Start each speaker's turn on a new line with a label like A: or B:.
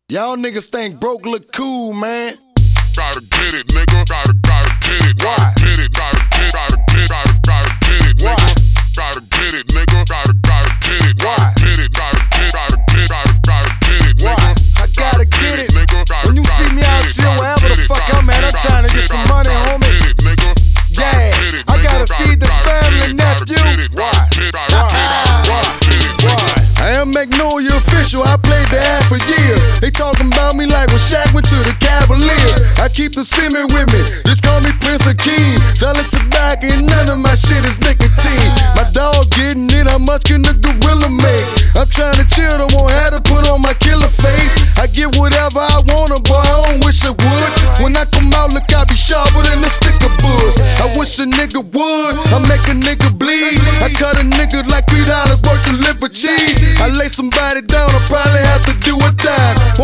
A: Y'all niggas think broke look cool, man.
B: Gotta get it, nigga. Gotta get it.
A: Why?
B: Get it. Gotta get it, nigga.
A: Why?
B: Gotta get it, nigga. Gotta get it.
A: Why?
B: Get it. Gotta get it,
A: Why?
B: nigga.
A: I gotta get it.
B: Nigga.
A: When you see me out here, wherever the fuck I'm at, I'm trying to get some money, homie. Yeah, I gotta feed the family, nephew. Why? I am Magnolia official, I played the half a year. They talking about me like when Shaq went to the Cavalier. I keep the semen with me, just call me Prince Akeem. Selling tobacco and none of my shit is nicotine. My dog's getting it, how much can the gorilla make? I'm trying to chill, don't want have to put on my killer face. I get whatever I want, boy, I don't wish I would. When I come out, look, I be sharper than a stick of bush. I wish a nigga would, I make a nigga bleed. I cut a nigga like $3 worth of liver cheese. I lay somebody down, I probably have to do a dime.